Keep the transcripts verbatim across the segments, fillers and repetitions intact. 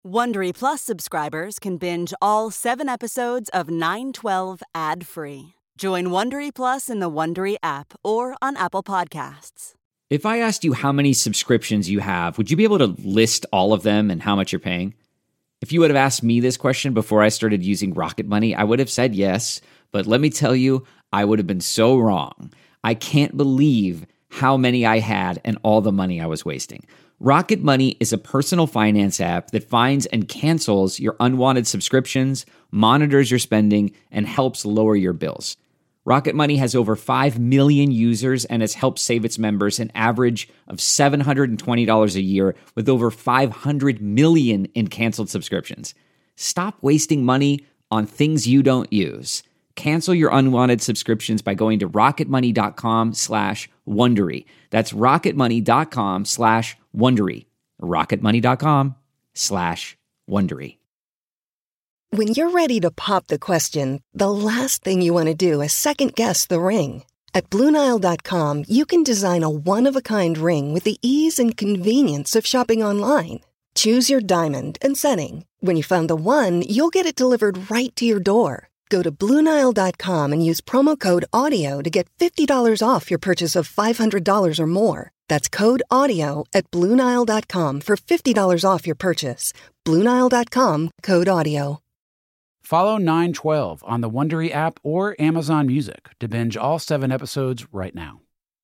Wondery Plus subscribers can binge all seven episodes of nine twelve ad-free. Join Wondery Plus in the Wondery app or on Apple Podcasts. If I asked you how many subscriptions you have, would you be able to list all of them and how much you're paying? If you would have asked me this question before I started using Rocket Money, I would have said yes, but let me tell you, I would have been so wrong. I can't believe how many I had and all the money I was wasting. Rocket Money is a personal finance app that finds and cancels your unwanted subscriptions, monitors your spending, and helps lower your bills. Rocket Money has over five million users and has helped save its members an average of seven hundred twenty dollars a year with over five hundred million in canceled subscriptions. Stop wasting money on things you don't use. Cancel your unwanted subscriptions by going to rocketmoney.com slash Wondery. That's rocketmoney.com slash Wondery. rocketmoney.com slash Wondery. When you're ready to pop the question, the last thing you want to do is second-guess the ring. At Blue Nile dot com, you can design a one-of-a-kind ring with the ease and convenience of shopping online. Choose your diamond and setting. When you find the one, you'll get it delivered right to your door. Go to Blue Nile dot com and use promo code AUDIO to get fifty dollars off your purchase of five hundred dollars or more. That's code AUDIO at Blue Nile dot com for fifty dollars off your purchase. Blue Nile dot com, code AUDIO. Follow nine twelve on the Wondery app or Amazon Music to binge all seven episodes right now.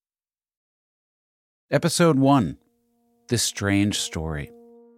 Episode one. This Strange Story.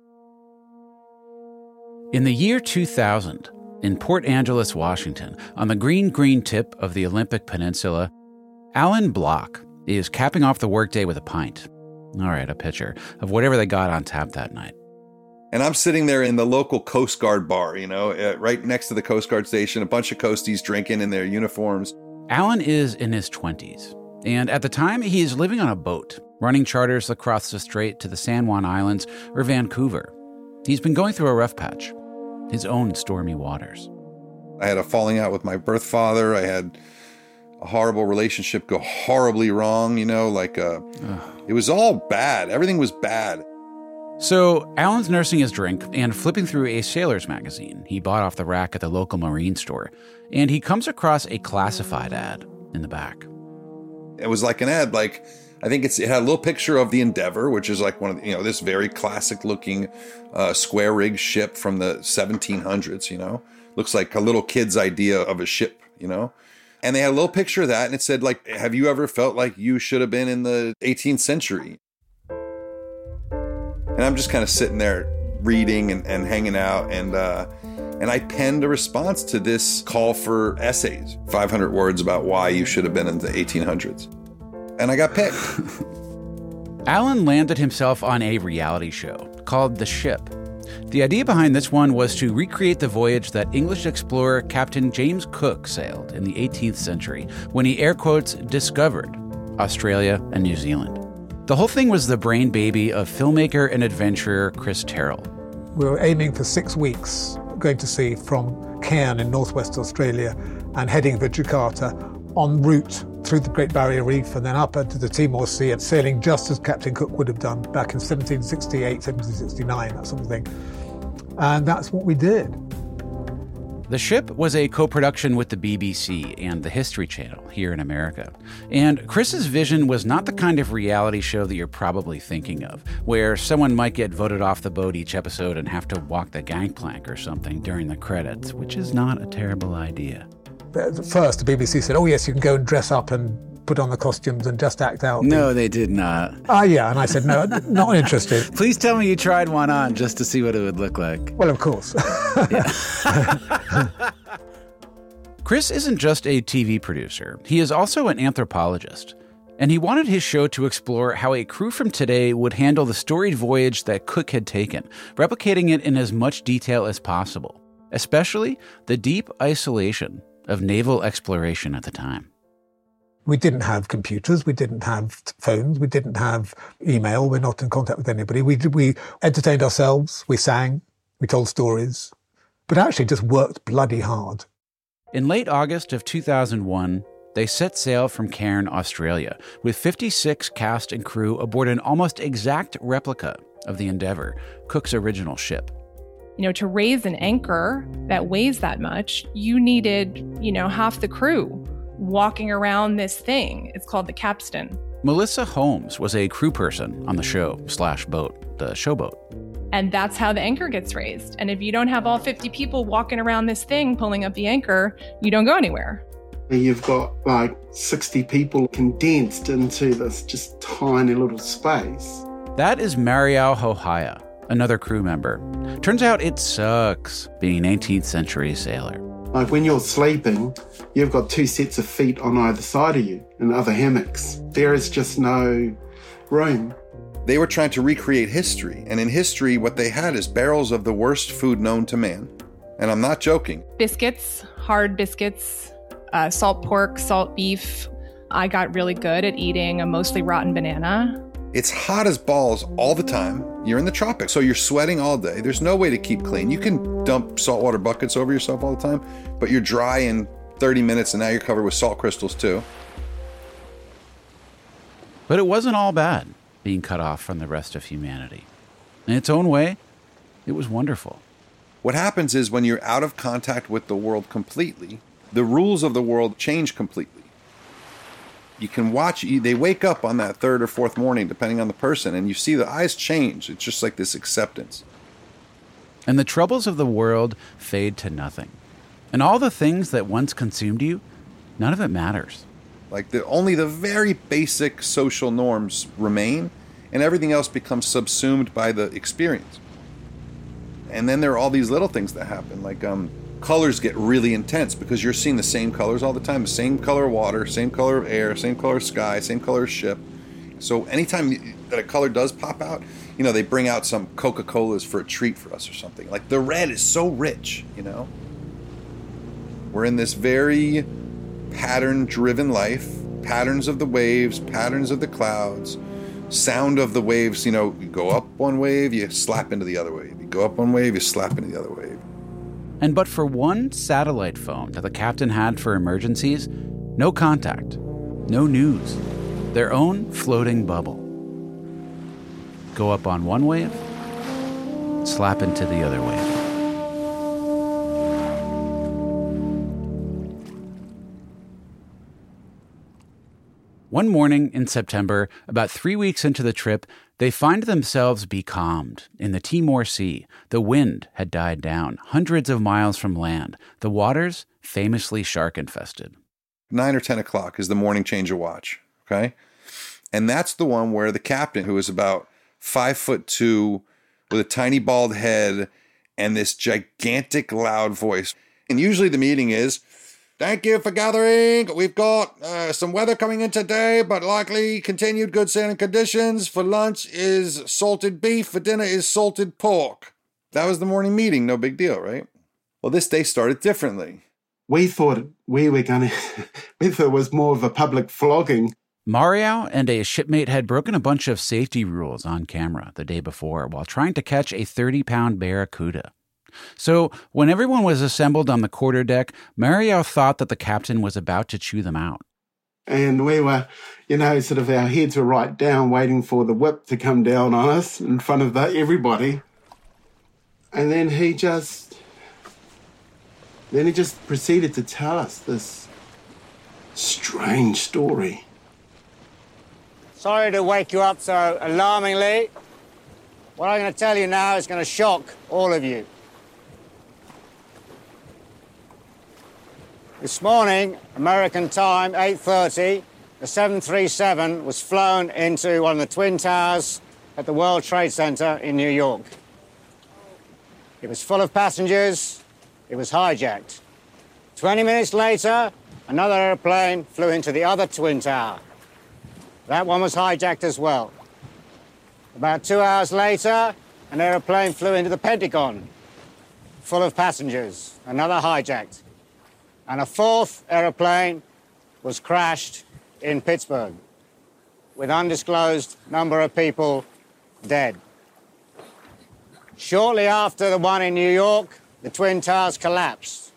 In the year two thousand, in Port Angeles, Washington, on the green, green tip of the Olympic Peninsula, Alan Block is capping off the workday with a pint. All right, a pitcher of whatever they got on tap that night. And I'm sitting there in the local Coast Guard bar, you know, uh, right next to the Coast Guard station, a bunch of Coasties drinking in their uniforms. Alan is in his twenties, and at the time, he is living on a boat, running charters across the strait to the San Juan Islands or Vancouver. He's been going through a rough patch, his own stormy waters. I had a falling out with my birth father. I had a horrible relationship go horribly wrong, you know, like uh, it was all bad. Everything was bad. So Alan's nursing his drink and flipping through a sailor's magazine he bought off the rack at the local marine store, and he comes across a classified ad in the back. It was like an ad, like, I think it's, it had a little picture of the Endeavor, which is like one of the, you know, this very classic looking uh, square rigged ship from the seventeen hundreds, you know, looks like a little kid's idea of a ship, you know, and they had a little picture of that. And it said, like, have you ever felt like you should have been in the eighteenth century? And I'm just kind of sitting there reading and, and hanging out. And, uh, and I penned a response to this call for essays, five hundred words about why you should have been in the eighteen hundreds. And I got picked. Alan landed himself on a reality show called The Ship. The idea behind this one was to recreate the voyage that English explorer Captain James Cook sailed in the eighteenth century when he, air quotes, discovered Australia and New Zealand. The whole thing was the brain baby of filmmaker and adventurer Chris Terrell. We were aiming for six weeks, going to sea from Cairn in northwest Australia and heading for Jakarta en route through the Great Barrier Reef and then up into the Timor Sea and sailing just as Captain Cook would have done back in seventeen sixty-eight, seventeen sixty-nine, that sort of thing. And that's what we did. The Ship was a co-production with the B B C and the History Channel here in America. And Chris's vision was not the kind of reality show that you're probably thinking of, where someone might get voted off the boat each episode and have to walk the gangplank or something during the credits, which is not a terrible idea. At first, the B B C said, oh yes, you can go and dress up and put on the costumes and just act out. No, they did not. Ah, uh, yeah, and I said, no, not interested. Please tell me you tried one on just to see what it would look like. Well, of course. Chris isn't just a T V producer. He is also an anthropologist. And he wanted his show to explore how a crew from today would handle the storied voyage that Cook had taken, replicating it in as much detail as possible, especially the deep isolation of naval exploration at the time. We didn't have computers, we didn't have phones, we didn't have email, we're not in contact with anybody. We we entertained ourselves, we sang, we told stories, but actually just worked bloody hard. In late August of two thousand one, they set sail from Cairn, Australia, with fifty-six cast and crew aboard an almost exact replica of the Endeavour, Cook's original ship. You know, to raise an anchor that weighs that much, you needed, you know, half the crew walking around this thing. It's called the capstan. Melissa Holmes was a crew person on the show slash boat, the showboat. And that's how the anchor gets raised. And if you don't have all fifty people walking around this thing pulling up the anchor, you don't go anywhere. You've got like sixty people condensed into this just tiny little space. That is Mariel Hohaya, another crew member. Turns out it sucks being an eighteenth century sailor. Like when you're sleeping, you've got two sets of feet on either side of you in other hammocks. There is just no room. They were trying to recreate history, and in history, what they had is barrels of the worst food known to man. And I'm not joking. Biscuits, hard biscuits, uh, salt pork, salt beef. I got really good at eating a mostly rotten banana. It's hot as balls all the time. You're in the tropics, so you're sweating all day. There's no way to keep clean. You can dump saltwater buckets over yourself all the time, but you're dry in thirty minutes, and now you're covered with salt crystals too. But it wasn't all bad, being cut off from the rest of humanity. In its own way, it was wonderful. What happens is when you're out of contact with the world completely, the rules of the world change completely. You can watch, they wake up on that third or fourth morning, depending on the person, and you see the eyes change. It's just like this acceptance. And the troubles of the world fade to nothing. And all the things that once consumed you, none of it matters. Like the, only the very basic social norms remain, and everything else becomes subsumed by the experience. And then there are all these little things that happen, like um, colors get really intense because you're seeing the same colors all the time, the same color of water, same color of air, same color of sky, same color of ship. So anytime that a color does pop out, you know, they bring out some Coca-Colas for a treat for us or something. Like the red is so rich, you know? We're in this very pattern-driven life, patterns of the waves, patterns of the clouds, sound of the waves. You know, you go up one wave, you slap into the other wave. You go up one wave, you slap into the other wave. And but for one satellite phone that the captain had for emergencies, no contact, no news, their own floating bubble. Go up on one wave, slap into the other wave. One morning in September, about three weeks into the trip, they find themselves becalmed in the Timor Sea. The wind had died down, hundreds of miles from land. The waters famously shark-infested. Nine or ten o'clock is the morning change of watch, okay? And that's the one where the captain, who is about five foot two, with a tiny bald head and this gigantic loud voice. And usually the meeting is, "Thank you for gathering. We've got uh, some weather coming in today, but likely continued good sailing conditions. For lunch is salted beef. For dinner is salted pork." That was the morning meeting. No big deal, right? Well, this day started differently. We thought we were going to, we thought it was more of a public flogging. Mario and a shipmate had broken a bunch of safety rules on camera the day before while trying to catch a thirty-pound barracuda. So when everyone was assembled on the quarterdeck, Mario thought that the captain was about to chew them out. And we were, you know, sort of our heads were right down waiting for the whip to come down on us in front of the, everybody. And then he just, then he just proceeded to tell us this strange story. Sorry to wake you up so alarmingly. What I'm going to tell you now is going to shock all of you. This morning, American time, eight thirty, the seven thirty-seven was flown into one of the Twin Towers at the World Trade Center in New York. It was full of passengers. It was hijacked. Twenty minutes later, another airplane flew into the other Twin Tower. That one was hijacked as well. About two hours later, an airplane flew into the Pentagon, full of passengers, another hijacked. And a fourth aeroplane was crashed in Pittsburgh, with undisclosed number of people dead. Shortly after the one in New York, the Twin Towers collapsed.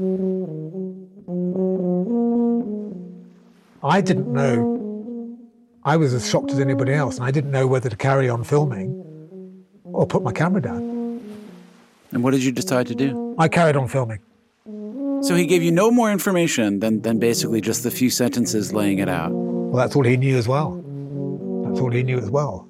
I didn't know I was as shocked as anybody else, and I didn't know whether to carry on filming or put my camera down. And what did you decide to do? I carried on filming. So he gave you no more information than, than basically just the few sentences laying it out. Well, that's all he knew as well. That's all he knew as well.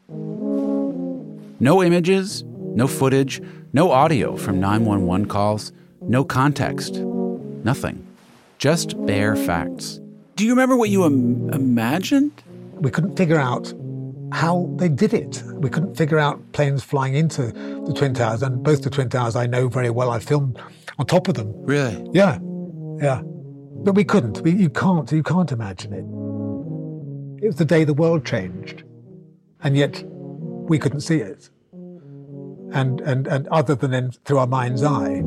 No images, no footage, no audio from nine one one calls, no context, nothing. Just bare facts. Do you remember what you im- imagined? We couldn't figure out how they did it. We couldn't figure out planes flying into the Twin Towers, and both the Twin Towers I know very well. I filmed on top of them. Really? Yeah, yeah. But we couldn't. We, you can't. You can't imagine it. It was the day the world changed, and yet we couldn't see it. And and and other than in, through our mind's eye.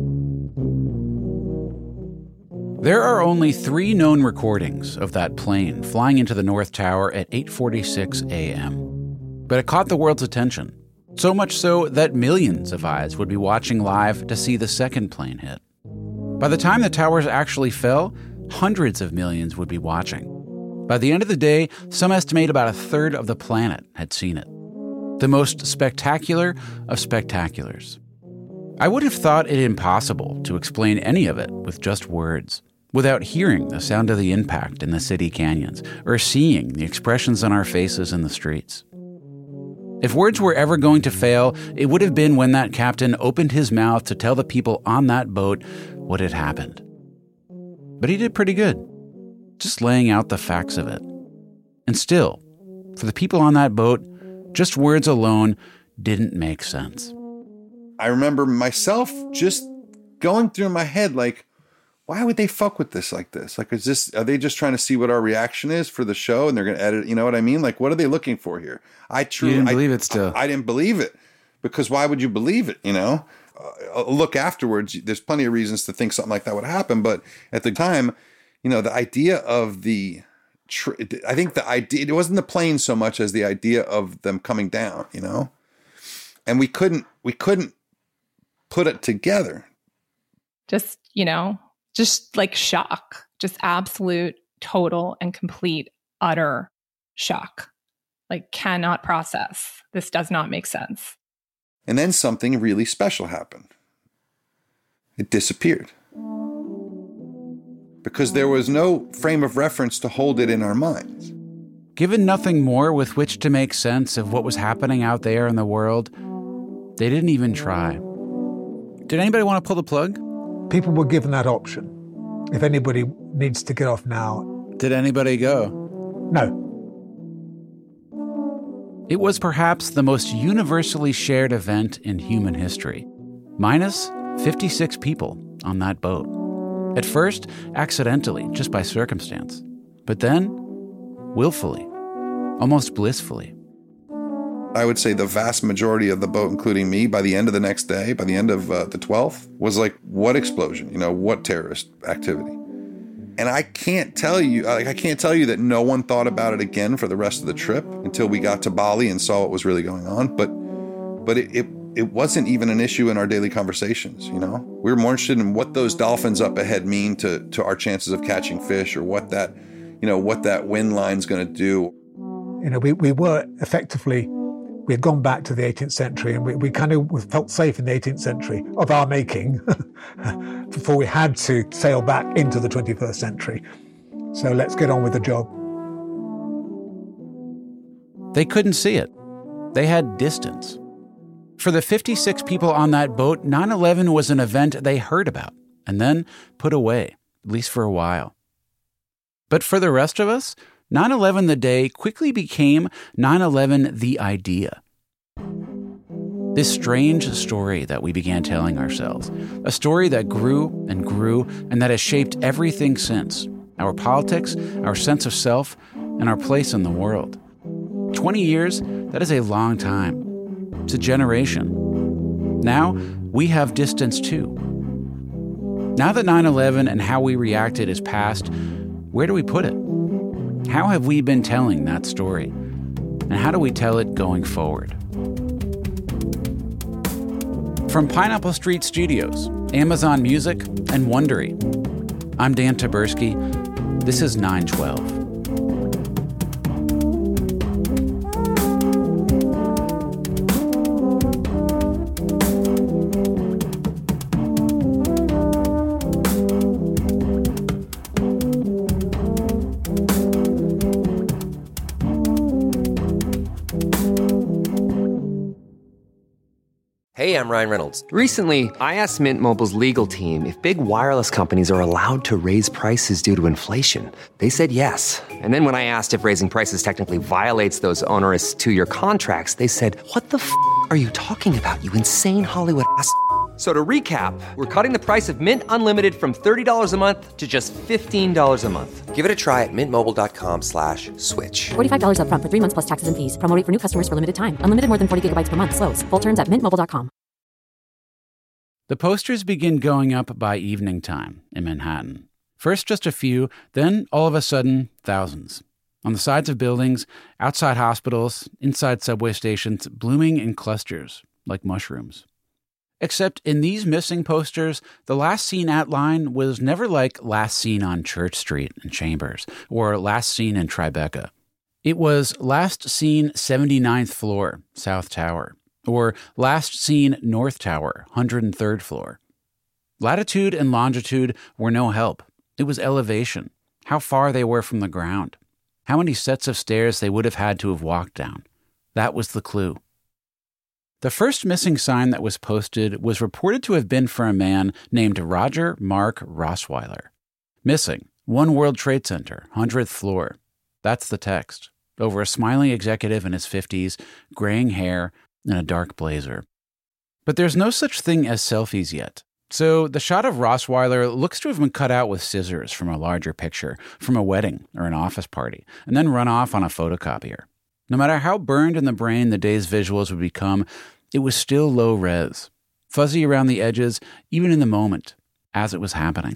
There are only three known recordings of that plane flying into the North Tower at eight forty-six a.m. But it caught the world's attention, so much so that millions of eyes would be watching live to see the second plane hit. By the time the towers actually fell, hundreds of millions would be watching. By the end of the day, some estimate about a third of the planet had seen it. The most spectacular of spectaculars. I would have thought it impossible to explain any of it with just words, without hearing the sound of the impact in the city canyons, or seeing the expressions on our faces in the streets. If words were ever going to fail, it would have been when that captain opened his mouth to tell the people on that boat what had happened. But he did pretty good, just laying out the facts of it. And still, for the people on that boat, just words alone didn't make sense. I remember myself just going through my head like, why would they fuck with this like this? Like, is this, are they just trying to see what our reaction is for the show and they're going to edit it? You know what I mean? Like, what are they looking for here? I truly you didn't I, believe it still. I, I didn't believe it, because why would you believe it? You know, uh, look afterwards, there's plenty of reasons to think something like that would happen. But at the time, you know, the idea of the, tr- I think the idea, it wasn't the plane so much as the idea of them coming down, you know, and we couldn't, we couldn't put it together. Just, you know, just like shock, just absolute, total and complete, utter shock. Like, cannot process. This does not make sense. And then something really special happened. It disappeared. Because there was no frame of reference to hold it in our minds. Given nothing more with which to make sense of what was happening out there in the world, they didn't even try. Did anybody want to pull the plug? People were given that option. If anybody needs to get off now. Did anybody go? No. It was perhaps the most universally shared event in human history. Minus fifty-six people on that boat. At first, accidentally, just by circumstance. But then, willfully, almost blissfully. I would say the vast majority of the boat, including me, by the end of the next day, by the end of uh, the twelfth, was like, what explosion? You know, what terrorist activity? And I can't tell you, like, I can't tell you that no one thought about it again for the rest of the trip until we got to Bali and saw what was really going on. But, but it, it, it wasn't even an issue in our daily conversations. You know, we were more interested in what those dolphins up ahead mean to, to our chances of catching fish, or what that, you know, what that wind line's going to do. You know, we, we were effectively, we had gone back to the eighteenth century, and we, we kind of felt safe in the eighteenth century of our making before we had to sail back into the twenty-first century. So let's get on with the job. They couldn't see it. They had distance. For the fifty-six people on that boat, nine eleven was an event they heard about and then put away, at least for a while. But for the rest of us, nine eleven the day quickly became nine eleven the idea. This strange story that we began telling ourselves, a story that grew and grew and that has shaped everything since, our politics, our sense of self, and our place in the world. twenty years, that is a long time. It's a generation. Now, we have distance too. Now that nine eleven and how we reacted is past, where do we put it? How have we been telling that story? And how do we tell it going forward? From Pineapple Street Studios, Amazon Music, and Wondery, I'm Dan Taberski. This is nine twelve. Hey, I'm Ryan Reynolds. Recently, I asked Mint Mobile's legal team if big wireless companies are allowed to raise prices due to inflation. They said yes. And then when I asked if raising prices technically violates those onerous two-year contracts, they said, what the f*** are you talking about, you insane Hollywood ass f- So to recap, we're cutting the price of Mint Unlimited from thirty dollars a month to just fifteen dollars a month. Give it a try at mintmobile.com slash switch. forty-five dollars up front for three months plus taxes and fees. Promo rate for new customers for limited time. Unlimited more than forty gigabytes per month. Slows full terms at mint mobile dot com. The posters begin going up by evening time in Manhattan. First just a few, then all of a sudden, thousands. On the sides of buildings, outside hospitals, inside subway stations, blooming in clusters, like mushrooms. Except in these missing posters, the last seen at line was never like last seen on Church Street in Chambers or last seen in Tribeca. It was last seen seventy-ninth floor, South Tower, or last seen North Tower, one hundred third floor. Latitude and longitude were no help. It was elevation, how far they were from the ground, how many sets of stairs they would have had to have walked down. That was the clue. The first missing sign that was posted was reported to have been for a man named Roger Mark Rossweiler. Missing, One World Trade Center, hundredth floor. That's the text. Over a smiling executive in his fifties, graying hair, and a dark blazer. But there's no such thing as selfies yet. So the shot of Rossweiler looks to have been cut out with scissors from a larger picture, from a wedding or an office party, and then run off on a photocopier. No matter how burned in the brain the day's visuals would become, it was still low res, fuzzy around the edges, even in the moment, as it was happening.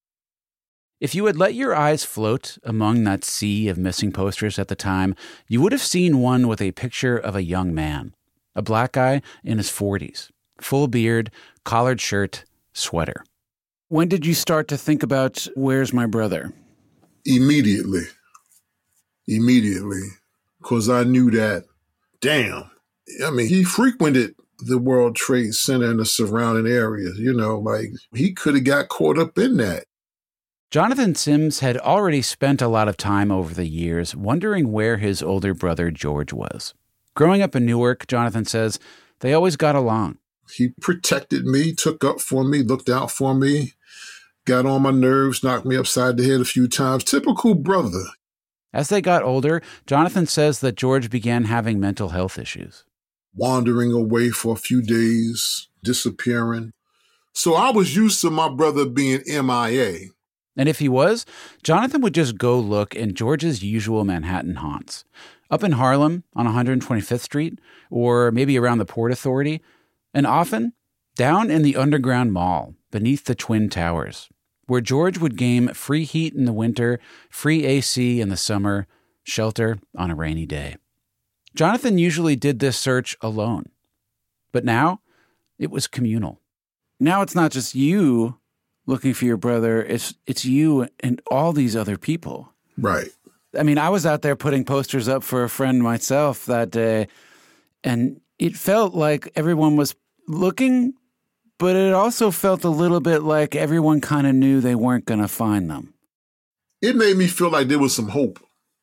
If you had let your eyes float among that sea of missing posters at the time, you would have seen one with a picture of a young man, a black guy in his forties, full beard, collared shirt, sweater. When did you start to think about, where's my brother? Immediately. Immediately. Because I knew that, damn. I mean, he frequented the World Trade Center and the surrounding areas, you know, like he could have got caught up in that. Jonathan Sims had already spent a lot of time over the years wondering where his older brother George was. Growing up in Newark, Jonathan says, they always got along. He protected me, took up for me, looked out for me, got on my nerves, knocked me upside the head a few times. Typical brother. As they got older, Jonathan says that George began having mental health issues. Wandering away for a few days, disappearing. So I was used to my brother being M I A. And if he was, Jonathan would just go look in George's usual Manhattan haunts. Up in Harlem on one hundred twenty-fifth Street, or maybe around the Port Authority, and often down in the underground mall beneath the Twin Towers, where George would game free heat in the winter, free A C in the summer, shelter on a rainy day. Jonathan usually did this search alone. But now, it was communal. Now it's not just you looking for your brother, it's it's you and all these other people. Right. I mean, I was out there putting posters up for a friend myself that day, and it felt like everyone was looking, but it also felt a little bit like everyone kind of knew they weren't going to find them. It made me feel like there was some hope.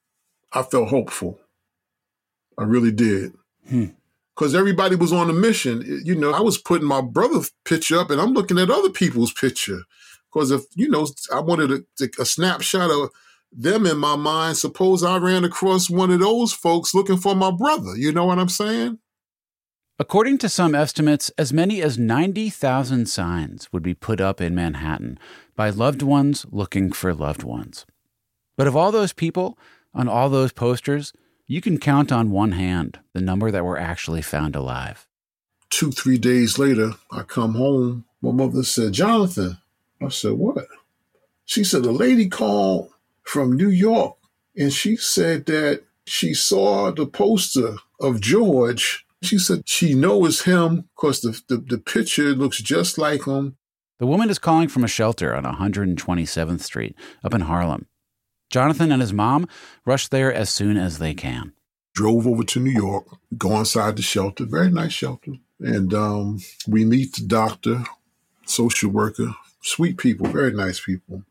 I felt hopeful. I really did. Because hmm. everybody was on a mission. You know, I was putting my brother's picture up and I'm looking at other people's picture. Because if, you know, I wanted a, a snapshot of them in my mind, suppose I ran across one of those folks looking for my brother. You know what I'm saying? According to some estimates, as many as ninety thousand signs would be put up in Manhattan by loved ones looking for loved ones. But of all those people, on all those posters, you can count on one hand the number that were actually found alive. Two, three days later, I come home. My mother said, Jonathan. I said, what? She said, a lady called from New York, and she said that she saw the poster of George. She said she knows him because the, the, the picture looks just like him. The woman is calling from a shelter on one hundred twenty-seventh Street up in Harlem. Jonathan and his mom rush there as soon as they can. Drove over to New York, go inside the shelter, very nice shelter. And um, we meet the doctor, social worker, sweet people, very nice people.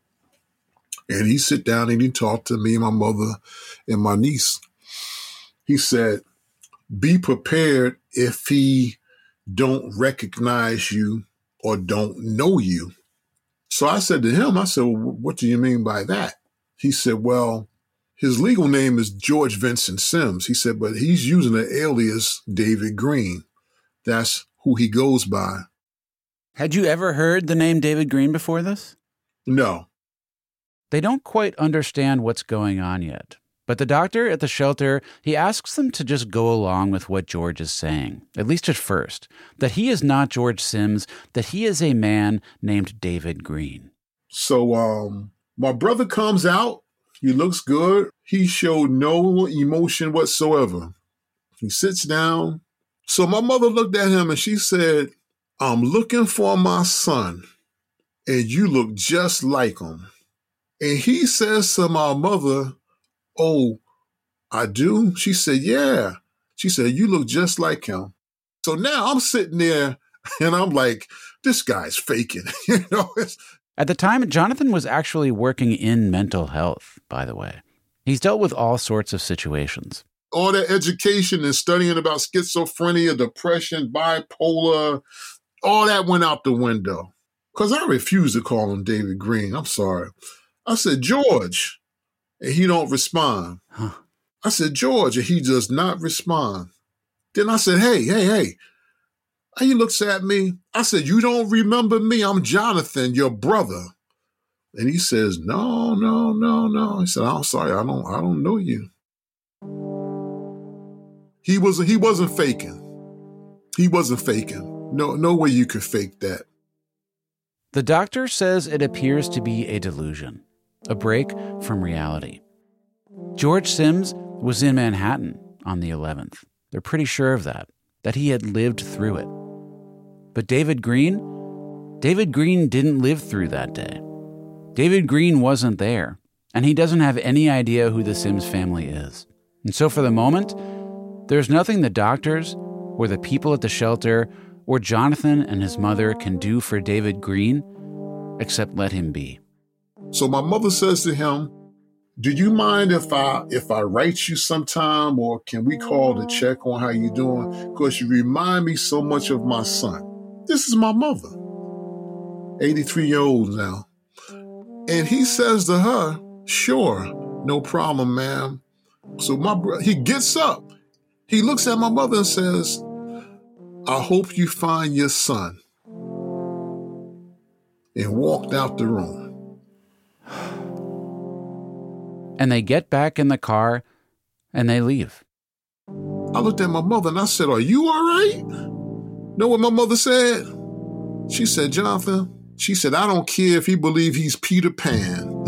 And he sit down and he talked to me and my mother and my niece. He said, be prepared if he don't recognize you or don't know you. So I said to him, I said, well, what do you mean by that? He said, well, his legal name is George Vincent Sims. He said, but he's using an alias, David Green. That's who he goes by. Had you ever heard the name David Green before this? No. They don't quite understand what's going on yet. But the doctor at the shelter, he asks them to just go along with what George is saying, at least at first, that he is not George Sims, that he is a man named David Green. So um, my brother comes out. He looks good. He showed no emotion whatsoever. He sits down. So my mother looked at him and she said, I'm looking for my son, and you look just like him. And he says to my mother, oh, I do? She said, yeah. She said, you look just like him. So now I'm sitting there and I'm like, this guy's faking. you know. At the time, Jonathan was actually working in mental health, by the way. He's dealt with all sorts of situations. All that education and studying about schizophrenia, depression, bipolar, all that went out the window. Because I refused to call him David Green. I'm sorry. I said, George. And he don't respond. Huh. I said, George, and he does not respond. Then I said, hey, hey, hey. And he looks at me. I said, you don't remember me? I'm Jonathan, your brother. And he says, no, no, no, no. He said, I'm sorry, I don't, I don't know you. He wasn't, he wasn't faking. He wasn't faking. No, no way you could fake that. The doctor says it appears to be a delusion, a break from reality. George Sims was in Manhattan on the eleventh. They're pretty sure of that, that he had lived through it. But David Green? David Green didn't live through that day. David Green wasn't there, and he doesn't have any idea who the Sims family is. And so for the moment, there's nothing the doctors or the people at the shelter or Jonathan and his mother can do for David Green except let him be. So my mother says to him, do you mind if I if I write you sometime, or can we call to check on how you're doing? Because you remind me so much of my son. This is my mother, eighty-three-year-old now. And he says to her, sure, no problem, ma'am. So my bro- he gets up. He looks at my mother and says, I hope you find your son. And walked out the room. And they get back in the car and they leave. I looked at my mother and I said, are you all right? Know what my mother said? She said, Jonathan, she said, I don't care if he believes he's Peter Pan.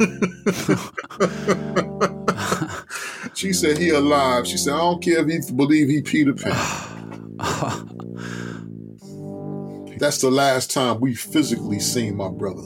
She said, he alive. She said, I don't care if he believe he Peter Pan. That's the last time we physically seen my brother.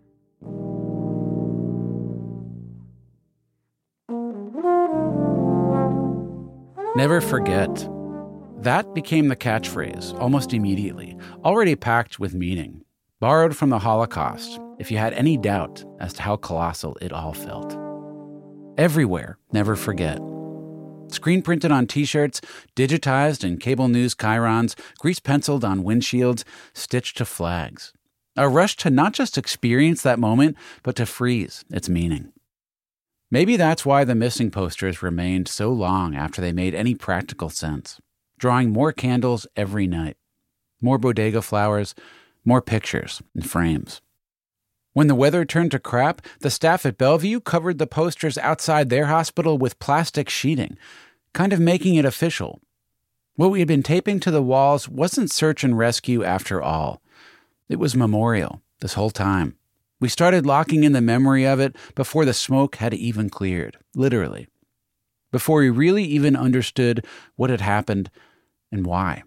Never forget. That became the catchphrase almost immediately, already packed with meaning, borrowed from the Holocaust, if you had any doubt as to how colossal it all felt. Everywhere, never forget. Screen printed on t-shirts, digitized in cable news chyrons, grease penciled on windshields, stitched to flags. A rush to not just experience that moment, but to freeze its meaning. Maybe that's why the missing posters remained so long after they made any practical sense, drawing more candles every night, more bodega flowers, more pictures and frames. When the weather turned to crap, the staff at Bellevue covered the posters outside their hospital with plastic sheeting, kind of making it official. What we had been taping to the walls wasn't search and rescue after all. It was memorial this whole time. We started locking in the memory of it before the smoke had even cleared, literally. Before we really even understood what had happened and why.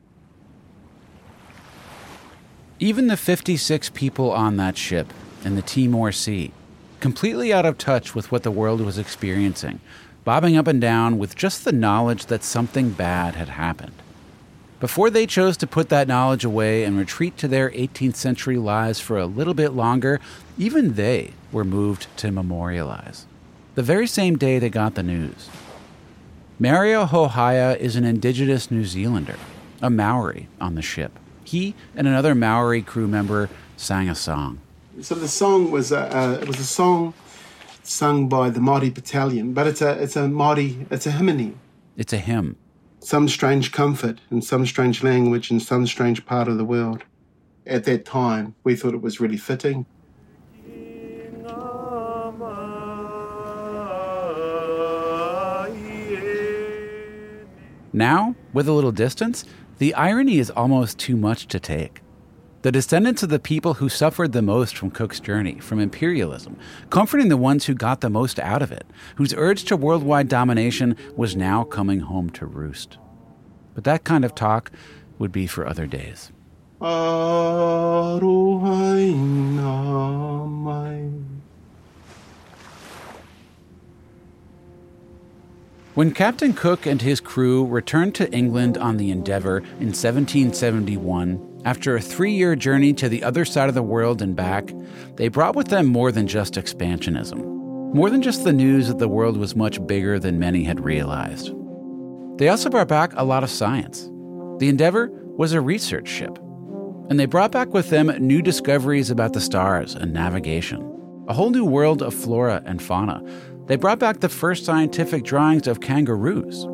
Even the fifty-six people on that ship in the Timor Sea, completely out of touch with what the world was experiencing, bobbing up and down with just the knowledge that something bad had happened. Before they chose to put that knowledge away and retreat to their eighteenth century lives for a little bit longer, even they were moved to memorialize. The very same day they got the news. Mario Hohaya is an indigenous New Zealander, a Maori on the ship. He and another Maori crew member sang a song. So the song was a, uh, it was a song sung by the Māori Battalion, but it's a it's a Māori, it's a hymn. It's a hymn. Some strange comfort in some strange language in some strange part of the world. At that time, we thought it was really fitting. Now, with a little distance, the irony is almost too much to take. The descendants of the people who suffered the most from Cook's journey, from imperialism, comforting the ones who got the most out of it, whose urge to worldwide domination was now coming home to roost. But that kind of talk would be for other days. When Captain Cook and his crew returned to England on the Endeavour in seventeen seventy-one, after a three-year journey to the other side of the world and back, they brought with them more than just expansionism, more than just the news that the world was much bigger than many had realized. They also brought back a lot of science. The Endeavour was a research ship, and they brought back with them new discoveries about the stars and navigation, a whole new world of flora and fauna. They brought back the first scientific drawings of kangaroos.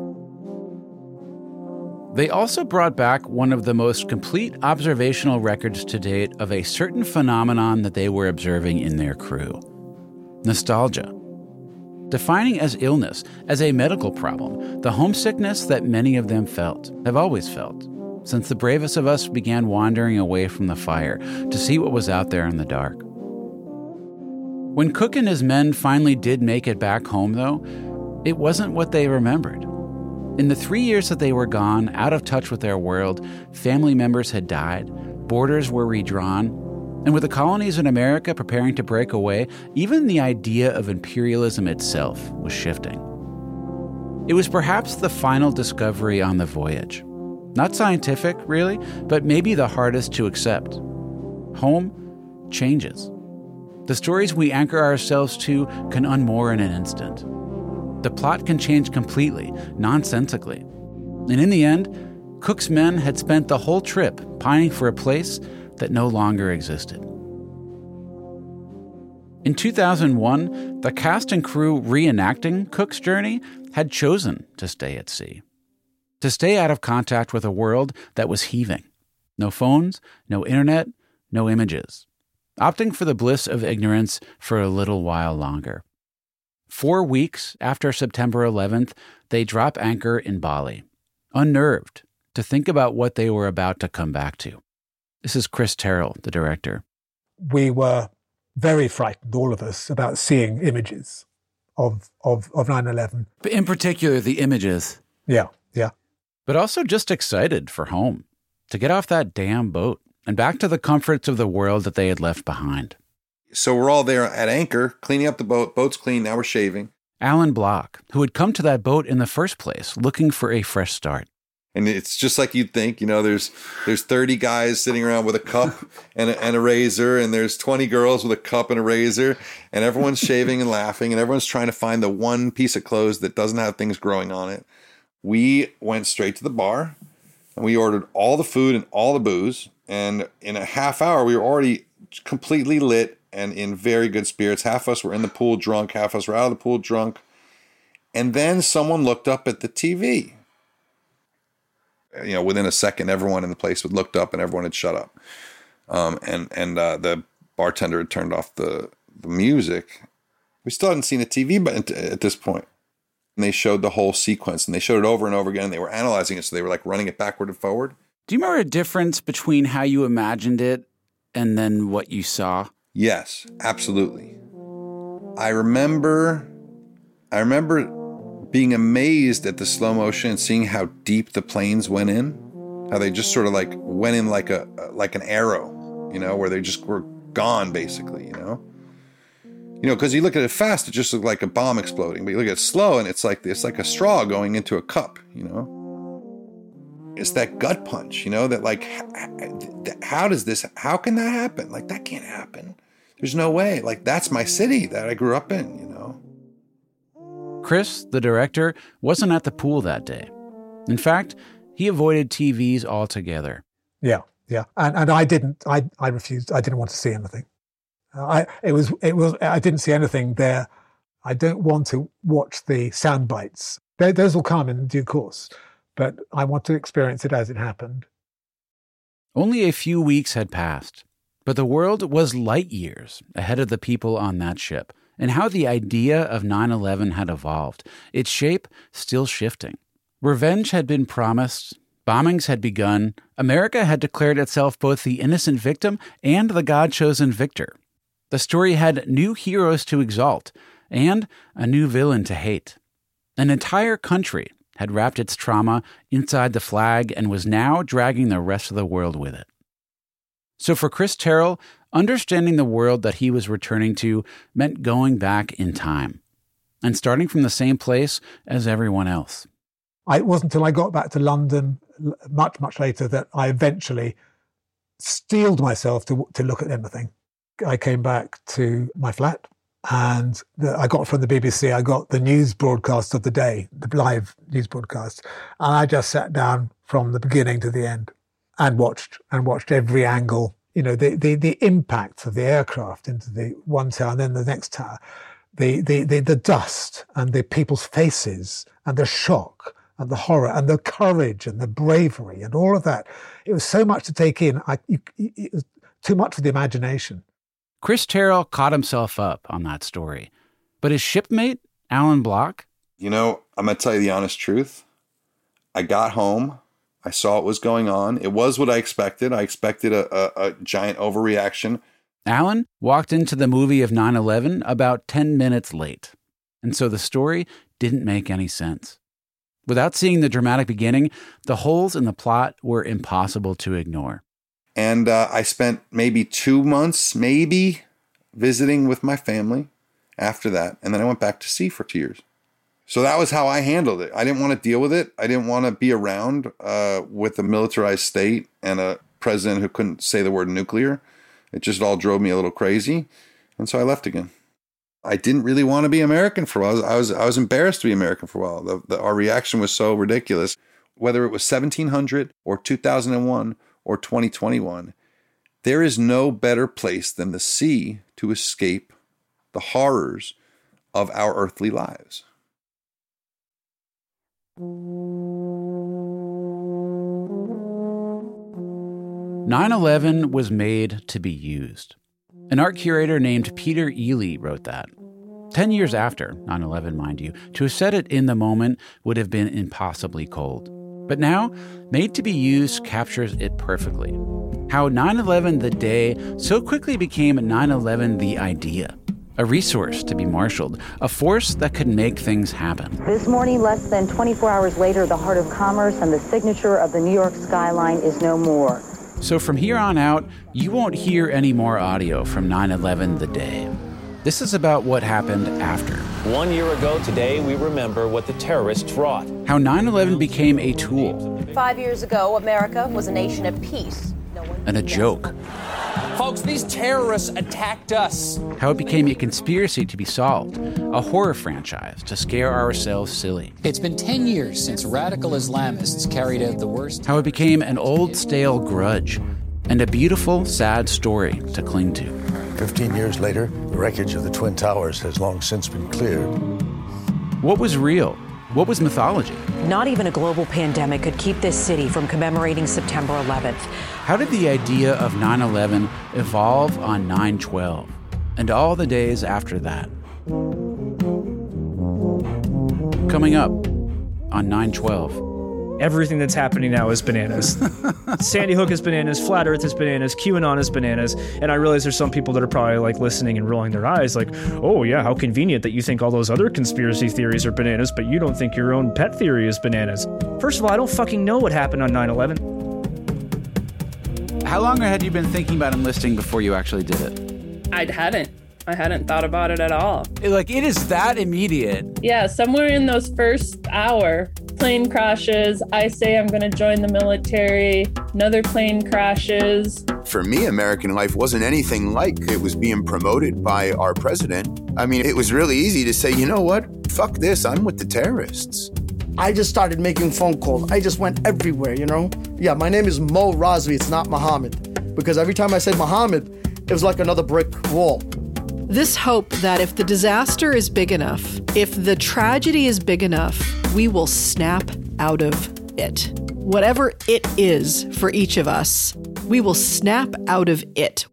They also brought back one of the most complete observational records to date of a certain phenomenon that they were observing in their crew: nostalgia. Defining as illness, as a medical problem, the homesickness that many of them felt, have always felt, since the bravest of us began wandering away from the fire to see what was out there in the dark. When Cook and his men finally did make it back home, though, it wasn't what they remembered. In the three years that they were gone, out of touch with their world, family members had died, borders were redrawn, and with the colonies in America preparing to break away, even the idea of imperialism itself was shifting. It was perhaps the final discovery on the voyage. Not scientific, really, but maybe the hardest to accept. Home changes. The stories we anchor ourselves to can unmoor in an instant. The plot can change completely, nonsensically. And in the end, Cook's men had spent the whole trip pining for a place that no longer existed. In two thousand one, the cast and crew reenacting Cook's journey had chosen to stay at sea. To stay out of contact with a world that was heaving. No phones, no internet, no images. Opting for the bliss of ignorance for a little while longer. Four weeks after September eleventh, they drop anchor in Bali, unnerved to think about what they were about to come back to. This is Chris Terrell, the director. We were very frightened, all of us, about seeing images of of, of nine eleven. But in particular, the images. Yeah, yeah. But also just excited for home, to get off that damn boat and back to the comforts of the world that they had left behind. So we're all there at anchor, cleaning up the boat. Boat's clean, now we're shaving. Alan Block, who had come to that boat in the first place, looking for a fresh start. And it's just like you'd think, you know, there's there's thirty guys sitting around with a cup and a, and a razor, and there's twenty girls with a cup and a razor, and everyone's shaving and laughing, and everyone's trying to find the one piece of clothes that doesn't have things growing on it. We went straight to the bar, and we ordered all the food and all the booze, and in a half hour, we were already completely lit and in very good spirits. Half of us were in the pool drunk, half of us were out of the pool drunk, and then someone looked up at the T V. You know, within a second, everyone in the place had looked up and everyone had shut up. Um, and and uh, the bartender had turned off the, the music. We still hadn't seen a T V but at this point. And they showed the whole sequence, and they showed it over and over again, and they were analyzing it, so they were like running it backward and forward. Do you remember a difference between how you imagined it and then what you saw? Yes, absolutely. I remember, I remember being amazed at the slow motion and seeing how deep the planes went in, how they just sort of like went in like a like an arrow, you know, where they just were gone basically, you know. You know, because you look at it fast, it just looked like a bomb exploding, but you look at it slow, and it's like it's like a straw going into a cup, you know. It's that gut punch, you know, that like, how does this? How can that happen? Like that can't happen. There's no way. Like that's my city that I grew up in, you know. Chris, the director, wasn't at the pool that day. In fact, he avoided T Vs altogether. Yeah, yeah. And and I didn't, I, I refused, I didn't want to see anything. Uh, I, it was, it was, I didn't see anything there. I don't want to watch the sound bites. They, those will come in due course, but I want to experience it as it happened. Only a few weeks had passed, but the world was light years ahead of the people on that ship, and how the idea of nine eleven had evolved, its shape still shifting. Revenge had been promised, bombings had begun, America had declared itself both the innocent victim and the God-chosen victor. The story had new heroes to exalt, and a new villain to hate. An entire country had wrapped its trauma inside the flag and was now dragging the rest of the world with it. So for Chris Terrell, understanding the world that he was returning to meant going back in time and starting from the same place as everyone else. I, it wasn't until I got back to London much, much later that I eventually steeled myself to to look at anything. I came back to my flat, and the, I got from the B B C, I got the news broadcast of the day, the live news broadcast, and I just sat down from the beginning to the end and watched and watched every angle. You know, the the, the impact of the aircraft into the one tower and then the next tower, the, the the the dust and the people's faces and the shock and the horror and the courage and the bravery and all of that. It was so much to take in. I, you, it was too much for the imagination. Chris Terrell caught himself up on that story. But his shipmate, Alan Block? You know, I'm going to tell you the honest truth. I got home. I saw what was going on. It was what I expected. I expected a, a, a giant overreaction. Alan walked into the movie of nine eleven about ten minutes late. And so the story didn't make any sense. Without seeing the dramatic beginning, the holes in the plot were impossible to ignore. And uh, I spent maybe two months, maybe, visiting with my family after that. And then I went back to sea for two years. So that was how I handled it. I didn't want to deal with it. I didn't want to be around uh, with a militarized state and a president who couldn't say the word nuclear. It just all drove me a little crazy. And so I left again. I didn't really want to be American for a while. I was I was embarrassed to be American for a while. The, the, our reaction was so ridiculous. Whether it was seventeen hundred or two thousand one or twenty twenty-one, there is no better place than the sea to escape the horrors of our earthly lives. nine eleven was made to be used. An art curator named Peter Ely wrote that. Ten years after nine eleven, mind you, to have said it in the moment would have been impossibly cold. But now, Made to be Used captures it perfectly. How nine eleven the day so quickly became nine eleven the idea. A resource to be marshaled, a force that could make things happen. This morning, less than twenty-four hours later, the heart of commerce and the signature of the New York skyline is no more. So from here on out, you won't hear any more audio from nine eleven the day. This is about what happened after. One year ago today, we remember what the terrorists wrought. How nine eleven became a tool. Five years ago, America was a nation of peace. No one and a joke. Folks, these terrorists attacked us. How it became a conspiracy to be solved, a horror franchise to scare ourselves silly. It's been ten years since radical Islamists carried out the worst. How it became an old, stale grudge and a beautiful, sad story to cling to. Fifteen years later, the wreckage of the Twin Towers has long since been cleared. What was real? What was mythology? Not even a global pandemic could keep this city from commemorating September eleventh. How did the idea of nine eleven evolve on nine twelve and all the days after that? Coming up on nine twelve. Everything that's happening now is bananas. Sandy Hook is bananas, Flat Earth is bananas, QAnon is bananas, and I realize there's some people that are probably like listening and rolling their eyes like, oh yeah, how convenient that you think all those other conspiracy theories are bananas, but you don't think your own pet theory is bananas. First of all, I don't fucking know what happened on nine eleven. How long had you been thinking about enlisting before you actually did it? I hadn't. I hadn't thought about it at all. Like, it is that immediate. Yeah, somewhere in those first hour, plane crashes, I say I'm going to join the military, another plane crashes. For me, American life wasn't anything like it was being promoted by our president. I mean, it was really easy to say, you know what? Fuck this, I'm with the terrorists. I just started making phone calls. I just went everywhere, you know? Yeah, my name is Mo Razvi. It's not Muhammad. Because every time I said Muhammad, it was like another brick wall. This hope that if the disaster is big enough, if the tragedy is big enough, we will snap out of it. Whatever it is for each of us, we will snap out of it.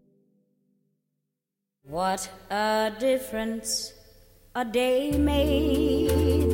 What a difference a day made.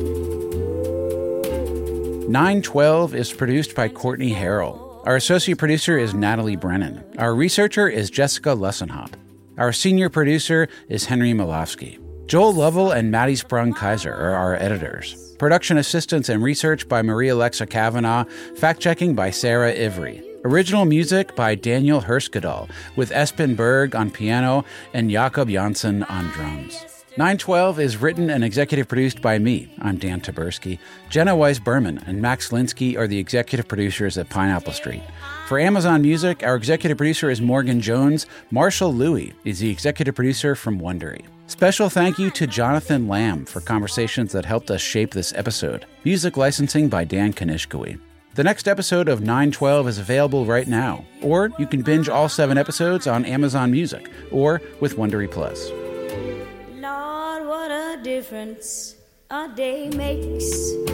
nine twelve is produced by Courtney Harrell. Our associate producer is Natalie Brennan. Our researcher is Jessica Lussenhop. Our senior producer is Henry Malofsky. Joel Lovell and Maddie Sprung-Kaiser are our editors. Production assistance and research by Maria Alexa Kavanaugh. Fact-checking by Sarah Ivry. Original music by Daniel Herskadal, with Espen Berg on piano and Jakob Janssen on drums. nine twelve is written and executive produced by me. I'm Dan Taberski. Jenna Weiss-Berman and Max Linsky are the executive producers at Pineapple Street. For Amazon Music, our executive producer is Morgan Jones. Marshall Louis is the executive producer from Wondery. Special thank you to Jonathan Lamb for conversations that helped us shape this episode. Music licensing by Dan Kanishkawi. The next episode of nine twelve is available right now, or you can binge all seven episodes on Amazon Music or with Wondery Plus. Lord, what a difference a day makes.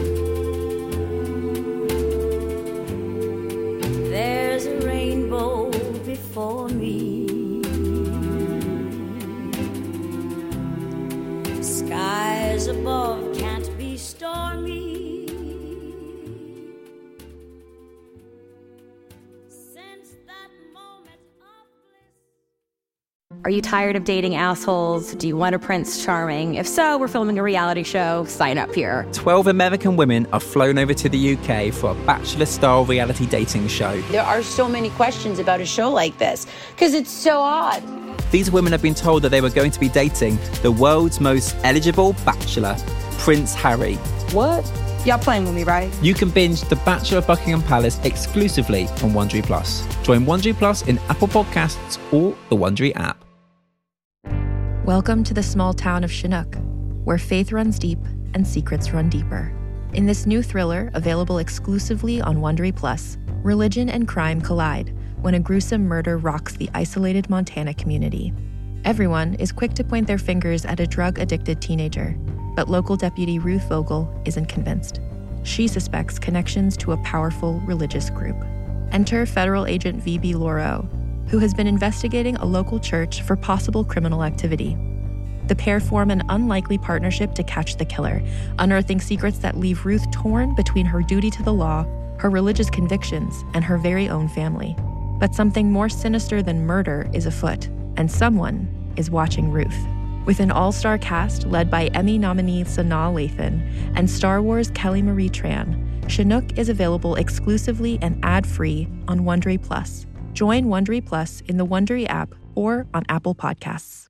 There's a rainbow before me. Skies above can't be stormy. Are you tired of dating assholes? Do you want a Prince Charming? If so, we're filming a reality show. Sign up here. twelve American women are flown over to the U K for a bachelor-style reality dating show. There are so many questions about a show like this because it's so odd. These women have been told that they were going to be dating the world's most eligible bachelor, Prince Harry. What? Y'all playing with me, right? You can binge The Bachelor of Buckingham Palace exclusively on Wondery Plus. Join Wondery Plus in Apple Podcasts or the Wondery app. Welcome to the small town of Chinook, where faith runs deep and secrets run deeper. In this new thriller, available exclusively on Wondery Plus, religion and crime collide when a gruesome murder rocks the isolated Montana community. Everyone is quick to point their fingers at a drug-addicted teenager, but local deputy Ruth Vogel isn't convinced. She suspects connections to a powerful religious group. Enter federal agent V B Lauro, who has been investigating a local church for possible criminal activity. The pair form an unlikely partnership to catch the killer, unearthing secrets that leave Ruth torn between her duty to the law, her religious convictions, and her very own family. But something more sinister than murder is afoot, and someone is watching Ruth. With an all-star cast led by Emmy nominee Sanaa Lathan and Star Wars Kelly Marie Tran, Chinook is available exclusively and ad-free on Wondery Plus. Join Wondery Plus in the Wondery app or on Apple Podcasts.